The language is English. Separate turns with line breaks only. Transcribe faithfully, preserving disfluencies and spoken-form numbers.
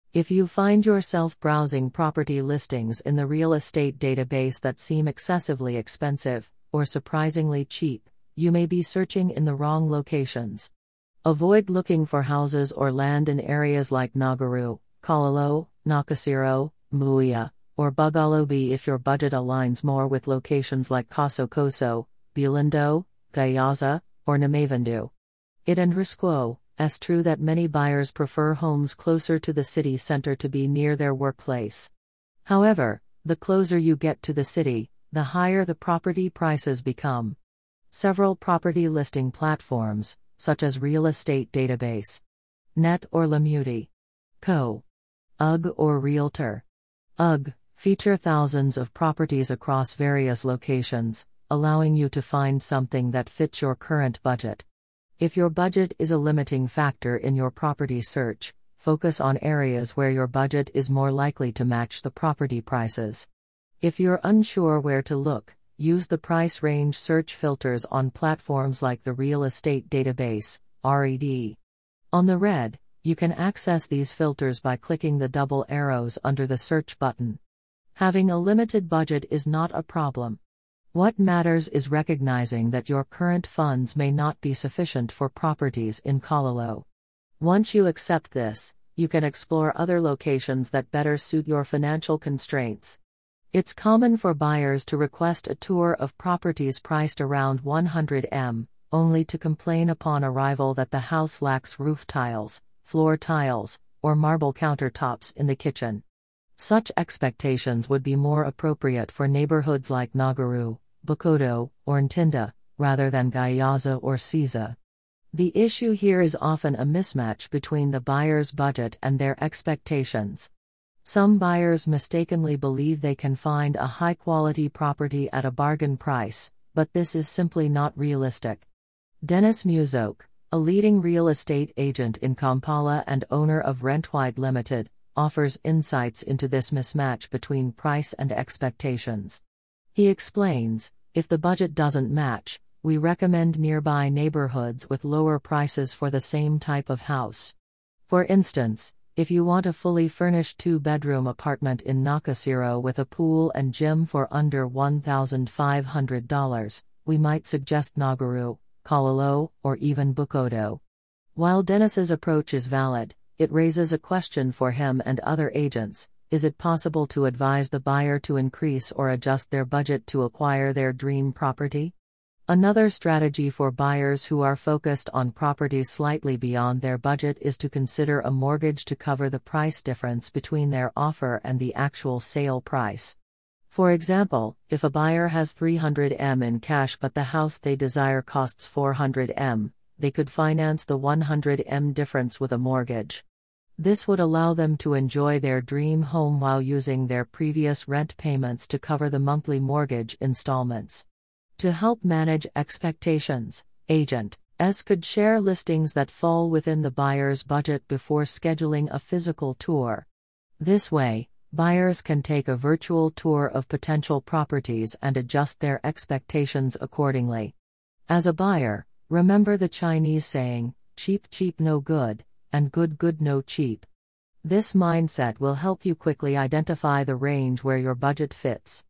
If you find yourself browsing property listings in the real estate database that seem excessively expensive, or surprisingly cheap, you may be searching in the wrong locations. Avoid looking for houses or land in areas like Nagaru, Kalalo, Nakasero, Muia, or Bugalobi if your budget aligns more with locations like Koso-Koso, Bulindo, Gayaza, or Namavendu. It and Risquo, it's true that many buyers prefer homes closer to the city center to be near their workplace. However, the closer you get to the city, the higher the property prices become. Several property listing platforms, such as Real Estate Database, Net or Lemuti, Co. U G or Realtor. U G, feature thousands of properties across various locations, allowing you to find something that fits your current budget. If your budget is a limiting factor in your property search, focus on areas where your budget is more likely to match the property prices. If you're unsure where to look, use the price range search filters on platforms like the Real Estate Database, R E D. On the red, you can access these filters by clicking the double arrows under the search button. Having a limited budget is not a problem. What matters is recognizing that your current funds may not be sufficient for properties in Kalalo. Once you accept this, you can explore other locations that better suit your financial constraints. It's common for buyers to request a tour of properties priced around one hundred million dollars, only to complain upon arrival that the house lacks roof tiles, floor tiles, or marble countertops in the kitchen. Such expectations would be more appropriate for neighborhoods like Nagaru, Bukodo, or Ntinda, rather than Gayaza or Siza. The issue here is often a mismatch between the buyer's budget and their expectations. Some buyers mistakenly believe they can find a high-quality property at a bargain price, but this is simply not realistic. Dennis Muzoke, a leading real estate agent in Kampala and owner of Rentwide Limited, offers insights into this mismatch between price and expectations. He explains, if the budget doesn't match, we recommend nearby neighborhoods with lower prices for the same type of house. For instance, if you want a fully furnished two-bedroom apartment in Nakasero with a pool and gym for under one thousand five hundred dollars, we might suggest Nagaru, Kalalo, or even Bukodo. While Dennis's approach is valid, it raises a question for him and other agents: is it possible to advise the buyer to increase or adjust their budget to acquire their dream property? Another strategy for buyers who are focused on properties slightly beyond their budget is to consider a mortgage to cover the price difference between their offer and the actual sale price. For example, if a buyer has three hundred million dollars in cash but the house they desire costs four hundred million dollars, they could finance the one hundred million dollars difference with a mortgage. This would allow them to enjoy their dream home while using their previous rent payments to cover the monthly mortgage installments. To help manage expectations, agents could share listings that fall within the buyer's budget before scheduling a physical tour. This way, buyers can take a virtual tour of potential properties and adjust their expectations accordingly. As a buyer, remember the Chinese saying, cheap cheap no good, and good good no cheap. This mindset will help you quickly identify the range where your budget fits.